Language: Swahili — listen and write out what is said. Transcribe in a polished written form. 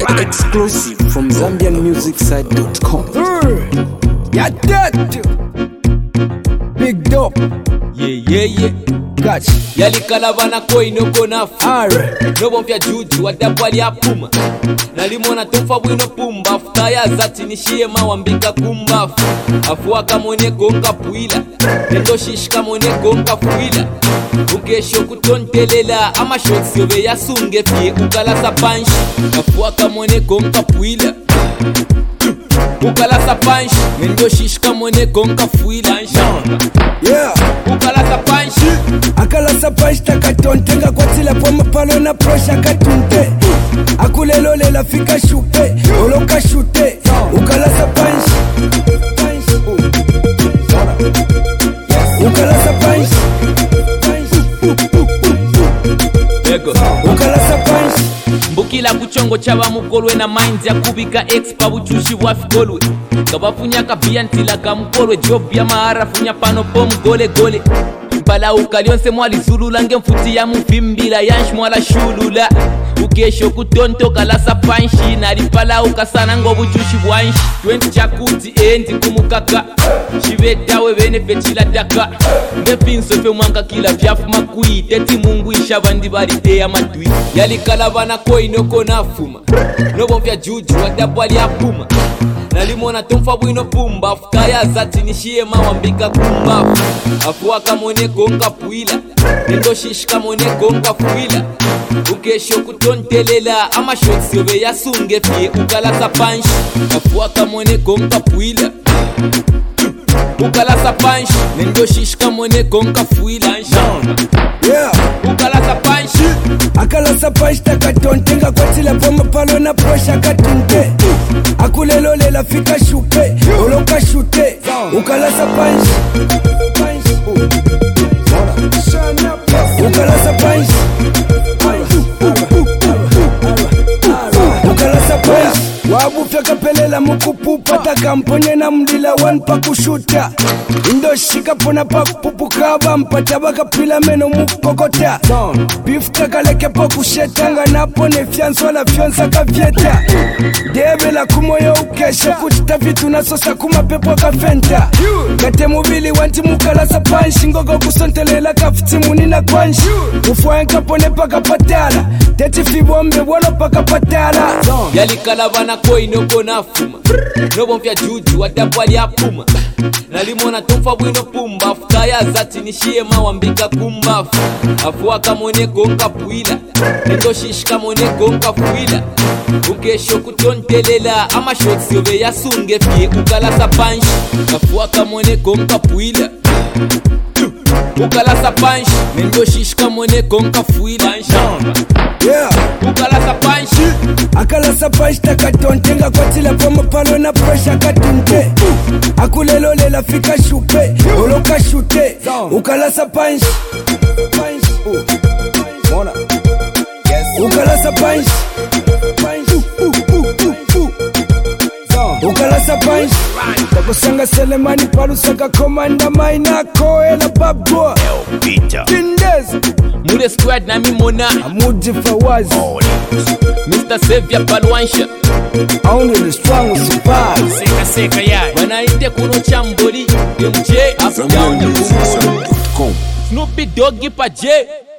Exclusive from ZambianMusicSite.com. Yeah, that big dope. Yeah. Gotcha. Yali kalavana koi no konafu. Alright. No bonfya juju wadapwali ya puma. Nalimona tumfa bwino pumba. Futaya zati nishie mawambika kumbafu. Afuwa kamone gonka puila. Nendo shish kamone gonka fuila. Ukesho kutontelela. Ama shots yove ya sunge fie ukalasa panshi. Afuwa kamone gonka puila. Ukalasa panshi. Nendo shish kamone gonka fuila. Yeah. Ukalasa panshi. Akalasa panshi takatontenga kwa tila poma palo na prosha katunte. Akulelo lela fika shupe. Oloka shute. Ukalasa panshi. Ukalasa panshi. Ego. Ukalasa panshi. Mbukila kuchongo chaba mukolwe na minds ya kubika expa buchushi wafikolwe. Kabafunya kabia ntila kamukolwe job ya mahara funya pano pom gole. Mpala ukalionse mwali zulula nge mfuti ya mfimbila yansh mwala shulula. Ukesho kutonto kalasa panshi nalipala ukasana ngobu chushi bwanshi 20 chakuti endi kumukaka shivetawe bene fetila daka ngefinso fe mwanka kila vyafu makui teti mungu ishabandi bali eya madui yali kalavana koi noko nafuma nobo vya juju wadapwali ya puma nalimona tumfa bwino pumba futaya zati nishie mawambika kumbafu afuwa kamone gonka puila nendo shish kamone gonka fuila ukesho kutontelela ama shots yove ya sunge fie ukalasa panshi afuwa kamone gonka puila ukalasa panshi nendo shish kamone gonka fuila Yeah. ukalasa panshi Akalasa panshi takatontenga kwa tila poma palo na prosha katunte. Akulelo lela fika shupe. Oloka shute. Ukalasa panshi. Ukalasa panshi. Ukalasa panshi. Wabufya kapelela mukupupa takamponye na mdila wanpa kushuta. Indo shika pona pa kupupuka mpata baka pila meno mukokota. Beef takaleke po kushetanga napo ne fianso la fionsa kavyeta. Debe la kumoyo ukesha kuchita vitu na sosa kumapepo kafenta. Kate mubili wanti mukalasa panshi ngogo kusontelela kafuti munina kwanshi. Ufuenka pone paka patala. Teti fibombe wano paka patala. yali kalavana koi noko nafuma nobo mfya juju wadapwali ya puma nalimona tumfa bwino pumba futaya zati nishie mawambika kumbafu afuwa kamone gonka puila nendo shish kamone gonka fuila ukesho kutontelela ama shots yove ya sunge fie ukalasa panshi afuwa kamone gonka puila ukalasa panshi nendo shish kamone gonka fuila Yeah. ukalasa panshi Akalasa panshi takatontenga kwa tila poma palo na prosha katunte. Akulelo lela fika shupe. Oloka shute. Ukalasa panshi. Ukalasa panshi. Ukalasa panshi. Takusanga Selemani palusaka komanda maina koela babwa. Kindez. mule squad na mimona Amuji Fawazi. Mr. Savior Palwansha Only the strong will survive. seka yai wanaite kuno chamboli MJ up down ZambianMusicSite.com. Snoopy Doggy pa J